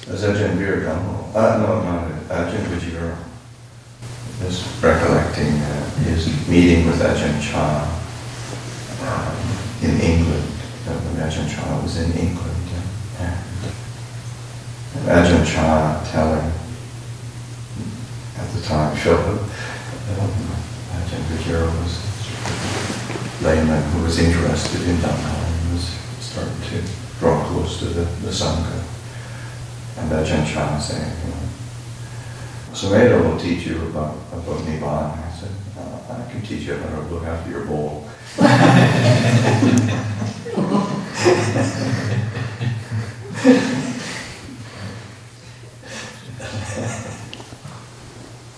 Ajahn Viragamo, no, Ajahn Vajira is recollecting his meeting with Ajahn Chah in England. When Ajahn Chah was in England. And Ajahn Chah telling at the time Philip, Ajahn Vajira was a layman who was interested in Dhamma and was starting to draw close to the Sangha. And Ajahn Chah saying, Sumedho will teach you about Nibbana. I said, I can teach you how to look after your bowl.